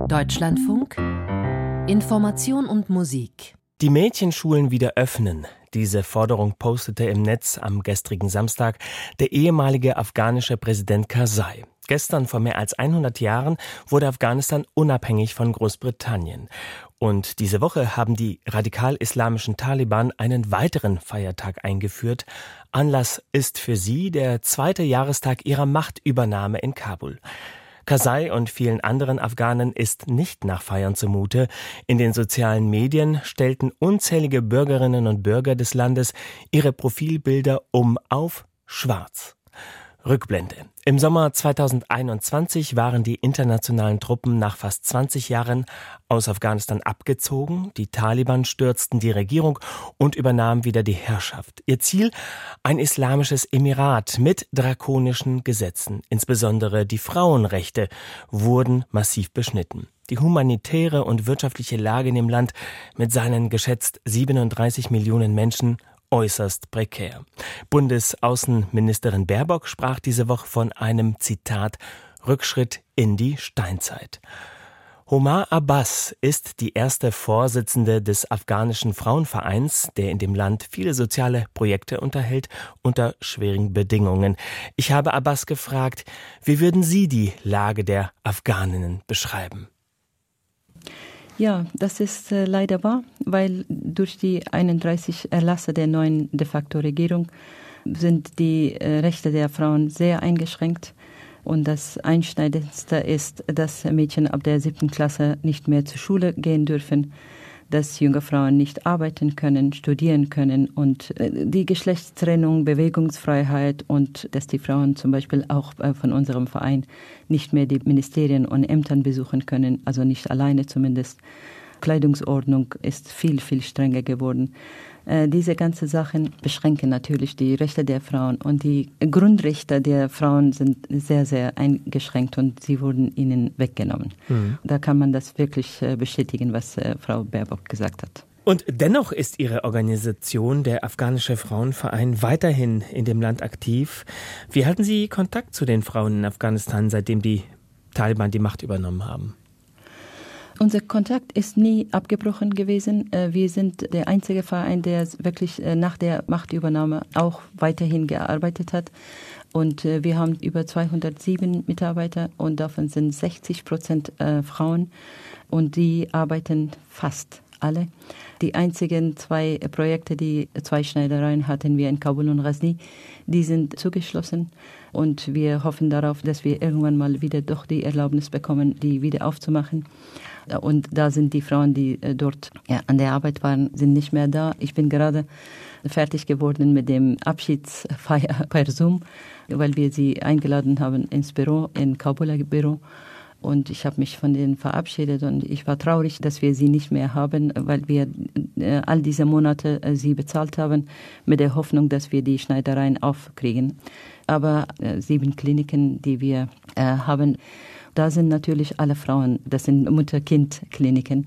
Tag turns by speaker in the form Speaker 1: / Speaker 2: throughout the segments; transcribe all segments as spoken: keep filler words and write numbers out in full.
Speaker 1: Deutschlandfunk Information und Musik.
Speaker 2: Die Mädchenschulen wieder öffnen. Diese Forderung postete im Netz am gestrigen Samstag der ehemalige afghanische Präsident Karzai. Gestern, vor mehr als hundert Jahren, wurde Afghanistan unabhängig von Großbritannien. Und diese Woche haben die radikal-islamischen Taliban einen weiteren Feiertag eingeführt. Anlass ist für sie der zweite Jahrestag ihrer Machtübernahme in Kabul. Karzai und vielen anderen Afghanen ist nicht nach Feiern zumute. In den sozialen Medien stellten unzählige Bürgerinnen und Bürger des Landes ihre Profilbilder um auf schwarz. Rückblende. Im Sommer zweitausendeinundzwanzig waren die internationalen Truppen nach fast zwanzig Jahren aus Afghanistan abgezogen. Die Taliban stürzten die Regierung und übernahmen wieder die Herrschaft. Ihr Ziel? Ein islamisches Emirat mit drakonischen Gesetzen. Insbesondere die Frauenrechte wurden massiv beschnitten. Die humanitäre und wirtschaftliche Lage in dem Land mit seinen geschätzt siebenunddreißig Millionen Menschen äußerst prekär. Bundesaußenministerin Baerbock sprach diese Woche von einem, Zitat, Rückschritt in die Steinzeit. Homar Abbas ist die erste Vorsitzende des afghanischen Frauenvereins, der in dem Land viele soziale Projekte unterhält, unter schwierigen Bedingungen. Ich habe Abbas gefragt, wie würden Sie die Lage der Afghaninnen beschreiben?
Speaker 3: Ja, das ist äh, leider wahr, weil durch die einunddreißig Erlasse der neuen de facto Regierung sind die äh, Rechte der Frauen sehr eingeschränkt. Und das Einschneidendste ist, dass Mädchen ab der siebten Klasse nicht mehr zur Schule gehen dürfen, dass junge Frauen nicht arbeiten können, studieren können und die Geschlechtstrennung, Bewegungsfreiheit und dass die Frauen zum Beispiel auch von unserem Verein nicht mehr die Ministerien und Ämtern besuchen können, also nicht alleine zumindest. Kleidungsordnung ist viel, viel strenger geworden. Diese ganzen Sachen beschränken natürlich die Rechte der Frauen und die Grundrechte der Frauen sind sehr, sehr eingeschränkt und sie wurden ihnen weggenommen. Mhm. Da kann man das wirklich bestätigen, was Frau Baerbock gesagt hat.
Speaker 2: Und dennoch ist Ihre Organisation, der Afghanische Frauenverein, weiterhin in dem Land aktiv. Wie halten Sie Kontakt zu den Frauen in Afghanistan, seitdem die Taliban die Macht übernommen haben?
Speaker 3: Unser Kontakt ist nie abgebrochen gewesen. Wir sind der einzige Verein, der wirklich nach der Machtübernahme auch weiterhin gearbeitet hat. Und wir haben über zweihundertsieben Mitarbeiter und davon sind sechzig Prozent Frauen und die arbeiten fast alle. Die einzigen zwei Projekte, die zwei Schneidereien hatten wir in Kabul und Ghazni, die sind zugeschlossen. Und wir hoffen darauf, dass wir irgendwann mal wieder doch die Erlaubnis bekommen, die wieder aufzumachen. Und da sind die Frauen, die dort ja, an der Arbeit waren, sind nicht mehr da. Ich bin gerade fertig geworden mit dem Abschiedsfeier per Zoom, weil wir sie eingeladen haben ins Büro, in Kabuler Büro. Und ich habe mich von denen verabschiedet und ich war traurig, dass wir sie nicht mehr haben, weil wir äh, all diese Monate äh, sie bezahlt haben, mit der Hoffnung, dass wir die Schneidereien aufkriegen. Aber äh, sieben Kliniken, die wir äh, haben, da sind natürlich alle Frauen, das sind Mutter-Kind-Kliniken.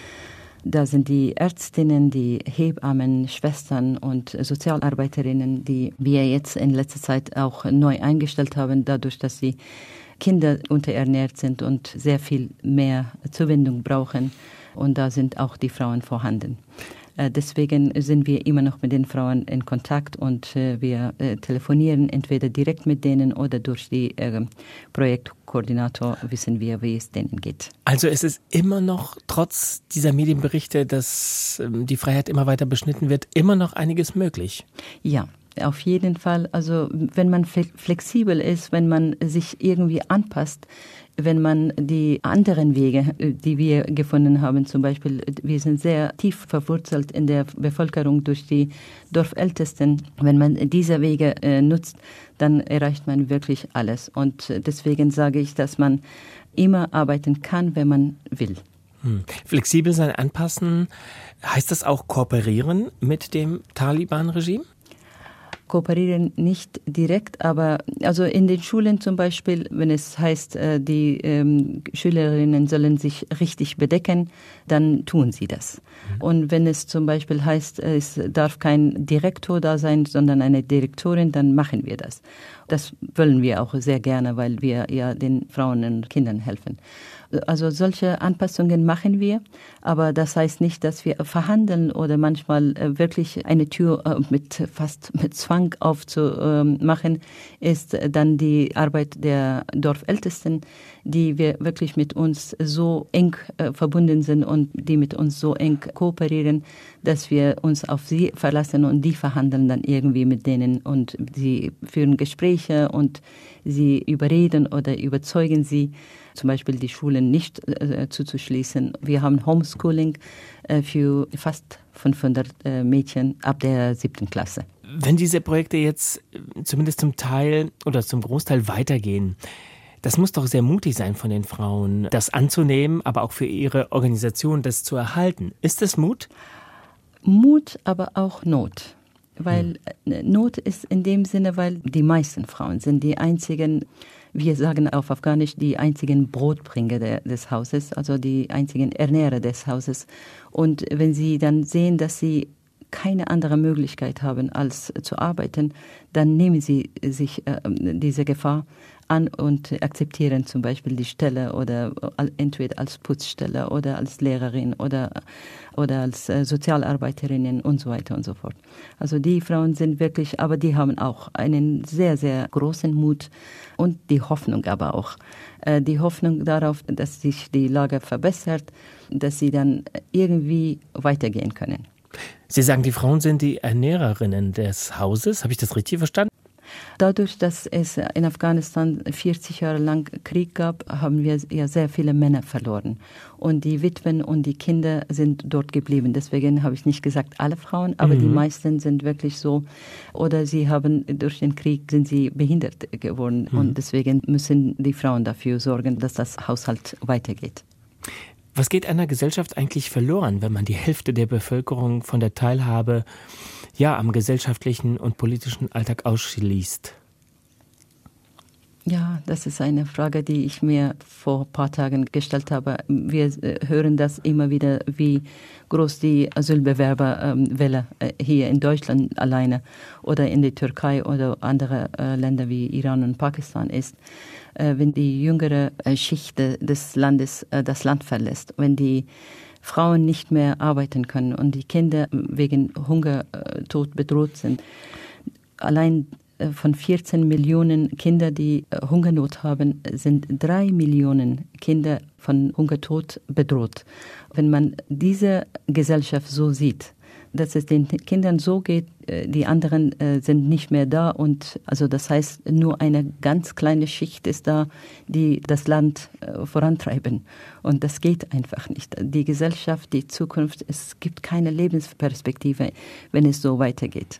Speaker 3: Da sind die Ärztinnen, die Hebammen, Schwestern und Sozialarbeiterinnen, die wir jetzt in letzter Zeit auch neu eingestellt haben, dadurch, dass sie Kinder unterernährt sind und sehr viel mehr Zuwendung brauchen. Und da sind auch die Frauen vorhanden. Deswegen sind wir immer noch mit den Frauen in Kontakt und wir telefonieren entweder direkt mit denen oder durch die Projektkoordinator wissen wir, wie es denen geht.
Speaker 2: Also es ist immer noch, trotz dieser Medienberichte, dass die Freiheit immer weiter beschnitten wird, immer noch einiges möglich?
Speaker 3: Ja. Auf jeden Fall. Also wenn man flexibel ist, wenn man sich irgendwie anpasst, wenn man die anderen Wege, die wir gefunden haben, zum Beispiel, wir sind sehr tief verwurzelt in der Bevölkerung durch die Dorfältesten. Wenn man diese Wege äh, nutzt, dann erreicht man wirklich alles. Und deswegen sage ich, dass man immer arbeiten kann, wenn man will.
Speaker 2: Hm. Flexibel sein, anpassen, heißt das auch kooperieren mit dem Taliban-Regime?
Speaker 3: Kooperieren nicht direkt, aber also in den Schulen zum Beispiel, wenn es heißt, die ähm, Schülerinnen sollen sich richtig bedecken, dann tun sie das. Mhm. Und wenn es zum Beispiel heißt, es darf kein Direktor da sein, sondern eine Direktorin, dann machen wir das. Das wollen wir auch sehr gerne, weil wir ja den Frauen und Kindern helfen. Also solche Anpassungen machen wir, aber das heißt nicht, dass wir verhandeln oder manchmal wirklich eine Tür mit fast mit Zwang aufzumachen, ist dann die Arbeit der Dorfältesten, die wir wirklich mit uns so eng verbunden sind und die mit uns so eng kooperieren, dass wir uns auf sie verlassen und die verhandeln dann irgendwie mit denen und sie führen Gespräche und sie überreden oder überzeugen sie, zum Beispiel die Schulen nicht äh, zuzuschließen. Wir haben Homeschooling äh, für fast fünfhundert äh, Mädchen ab der siebten Klasse.
Speaker 2: Wenn diese Projekte jetzt zumindest zum Teil oder zum Großteil weitergehen, das muss doch sehr mutig sein von den Frauen, das anzunehmen, aber auch für ihre Organisation das zu erhalten. Ist das Mut?
Speaker 3: Mut, aber auch Not. Weil hm. Not ist in dem Sinne, weil die meisten Frauen sind die einzigen, wir sagen auf Afghanisch, die einzigen Brotbringer de, des Hauses, also die einzigen Ernährer des Hauses. Und wenn sie dann sehen, dass sie keine andere Möglichkeit haben, als zu arbeiten, dann nehmen sie sich äh, diese Gefahr an und akzeptieren zum Beispiel die Stelle oder entweder als Putzstelle oder als Lehrerin oder, oder als äh, Sozialarbeiterinnen und so weiter und so fort. Also die Frauen sind wirklich, aber die haben auch einen sehr, sehr großen Mut und die Hoffnung aber auch. Äh, die Hoffnung darauf, dass sich die Lage verbessert, dass sie dann irgendwie weitergehen können.
Speaker 2: Sie sagen, die Frauen sind die Ernährerinnen des Hauses. Habe ich das richtig verstanden?
Speaker 3: Dadurch, dass es in Afghanistan vierzig Jahre lang Krieg gab, haben wir ja sehr viele Männer verloren. Und die Witwen und die Kinder sind dort geblieben. Deswegen habe ich nicht gesagt alle Frauen, aber mhm. die meisten sind wirklich so. Oder sie haben durch den Krieg sind sie behindert geworden. Mhm. Und deswegen müssen die Frauen dafür sorgen, dass das Haushalt weitergeht.
Speaker 2: Was geht einer Gesellschaft eigentlich verloren, wenn man die Hälfte der Bevölkerung von der Teilhabe ja, am gesellschaftlichen und politischen Alltag ausschließt?
Speaker 3: Ja, das ist eine Frage, die ich mir vor ein paar Tagen gestellt habe. Wir hören das immer wieder, wie groß die Asylbewerberwelle hier in Deutschland alleine oder in der Türkei oder andere Länder wie Iran und Pakistan ist. Wenn die jüngere Schicht des Landes das Land verlässt, wenn die Frauen nicht mehr arbeiten können und die Kinder wegen Hungertod bedroht sind. Allein von vierzehn Millionen Kindern, die Hungernot haben, sind drei Millionen Kinder von Hungertod bedroht. Wenn man diese Gesellschaft so sieht, dass es den Kindern so geht, die anderen sind nicht mehr da und also das heißt, nur eine ganz kleine Schicht ist da, die das Land vorantreiben und das geht einfach nicht. Die Gesellschaft, die Zukunft, es gibt keine Lebensperspektive, wenn es so weitergeht.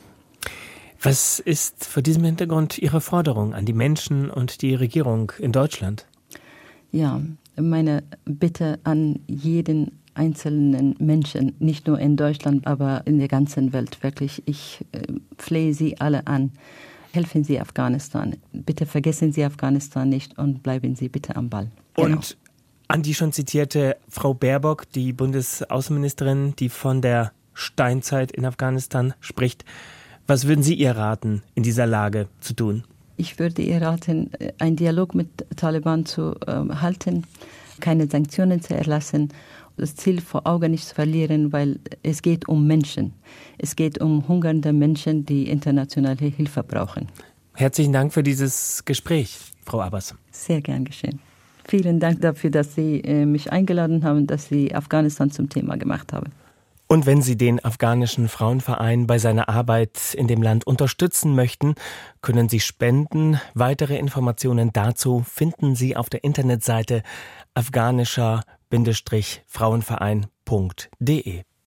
Speaker 2: Was ist vor diesem Hintergrund Ihre Forderung an die Menschen und die Regierung in Deutschland?
Speaker 3: Ja, meine Bitte an jeden einzelnen Menschen, nicht nur in Deutschland, aber in der ganzen Welt. Wirklich, ich äh, flehe Sie alle an. Helfen Sie Afghanistan. Bitte vergessen Sie Afghanistan nicht und bleiben Sie bitte am Ball.
Speaker 2: Und
Speaker 3: genau.
Speaker 2: An die schon zitierte Frau Baerbock, die Bundesaußenministerin, die von der Steinzeit in Afghanistan spricht. Was würden Sie ihr raten, in dieser Lage zu tun?
Speaker 3: Ich würde ihr raten, einen Dialog mit Taliban zu ähm, halten, keine Sanktionen zu erlassen, das Ziel vor Augen nicht zu verlieren, weil es geht um Menschen. Es geht um hungernde Menschen, die internationale Hilfe brauchen.
Speaker 2: Herzlichen Dank für dieses Gespräch, Frau Abbas.
Speaker 3: Sehr gern geschehen. Vielen Dank dafür, dass Sie äh, mich eingeladen haben, dass Sie Afghanistan zum Thema gemacht haben.
Speaker 2: Und wenn Sie den afghanischen Frauenverein bei seiner Arbeit in dem Land unterstützen möchten, können Sie spenden. Weitere Informationen dazu finden Sie auf der Internetseite afghanischer Frauenverein punkt de.